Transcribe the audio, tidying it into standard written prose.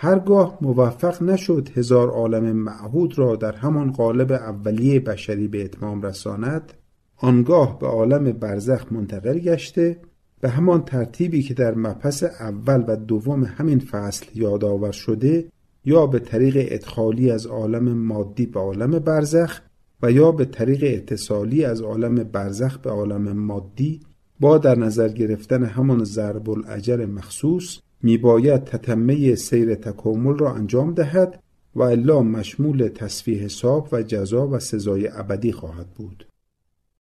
هرگاه موفق نشد 1000 عالم معهود را در همان قالب اولیه بشری به اتمام رساند، آنگاه به عالم برزخ منتقل گشته به همان ترتیبی که در مبحث اول و دوم همین فصل یادآور شده، یا به طریق ادخالی از عالم مادی به عالم برزخ و یا به طریق اتصالی از عالم برزخ به عالم مادی، با در نظر گرفتن همان ضرب الاجل مخصوص میباید تتمه سیر تکامل را انجام دهد و الا مشمول تصفیه حساب و جزا و سزای ابدی خواهد بود.